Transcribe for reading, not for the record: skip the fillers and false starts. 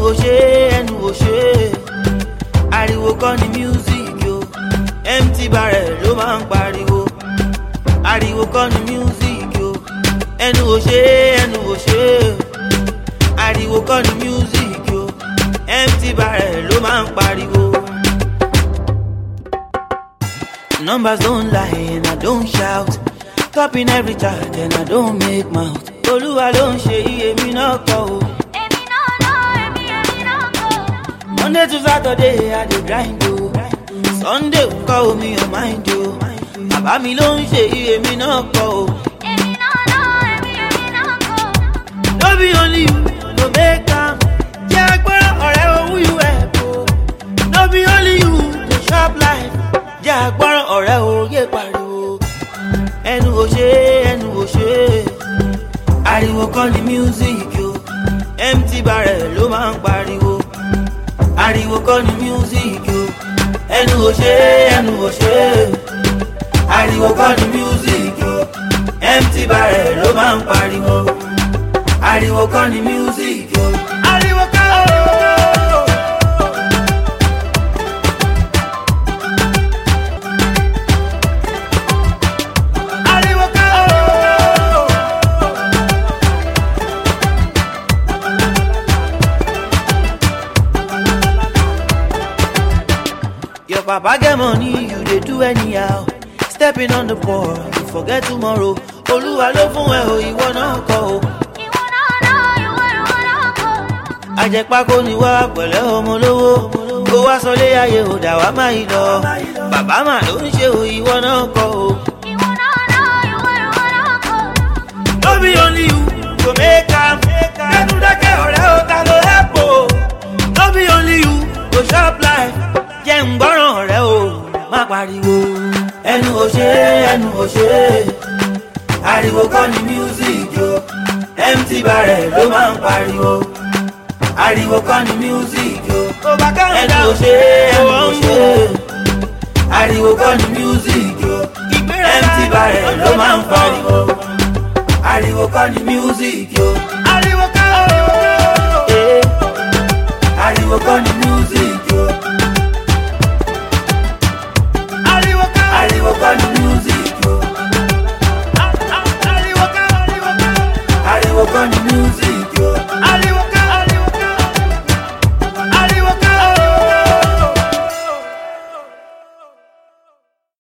ò ṣe ẹnu ò ṣe ariwo kọ́ ni music yo empty barrel ló máa ń pariwo ariwo kọ́ ni music yo ẹnu ò ṣe ariwo kọ́ ni music yo empty barrel ló máa ń pariwo. Numbers don't lie and I don't shout. Topping every chart and I don't make mouth. Olúwa ló ń ṣe èmi náà kọ́ o. Èmi náà kọ́. Monday to Saturday I dey grind o. Sunday kọ́ omi ò mind o. Bàbá mi ló ń ṣe èmi náà kọ́ o. Èmi náà kọ́. No be only you to make am. Jẹ́ agbára ọ̀rẹ́ owó you help o. No be only you to chop life. Jẹ́ agbára ọ̀rẹ́ òye pariwo. Ẹnu ò ṣe ariwo kọ́ ni music yo empty barrel ló máa ń pariwo ariwo kọ́ ni music yo ẹnu ò ṣe ariwo kọ́ ni music yo empty barrel ló máa ń pariwo ariwo kọ́ ni music yo ariwo kọ́. Your papa get money, you dey do anyhow. Stepping on the ball, you forget tomorrow. Olúwa ló fún ẹ o, ìwọ náà kọ́ o. Ìwọ náà kọ́. Àjẹpákó ni wá pẹ̀lẹ́ ọmọ lówó. Kó wá sọlé ayé ò dà wá máa yí lọ. Bàbá mà ló ń ṣe o, ìwọ náà kọ́ o. Ìwọ náà kọ́. No be only you to make am. Kẹ́nu dákẹ́ ọ̀rẹ́ o, ta ló help o. No be only you to chop life. Jẹ́ ń gbọ́ràn ọ̀rẹ́ o, má pariwo. Ẹnu ò ṣe ariwo kọ́ ni music yo empty barrel ló máa ń pariwo ariwo kọ́ ni music yo ẹnu ò ṣe ariwo kọ́ ni music yo empty barrel ló máa ń pariwo ariwo kọ́ ni music yo ariwo kọ́ ni music yo ariwo kọ́ ni music yo ariwo kọ́ ni music.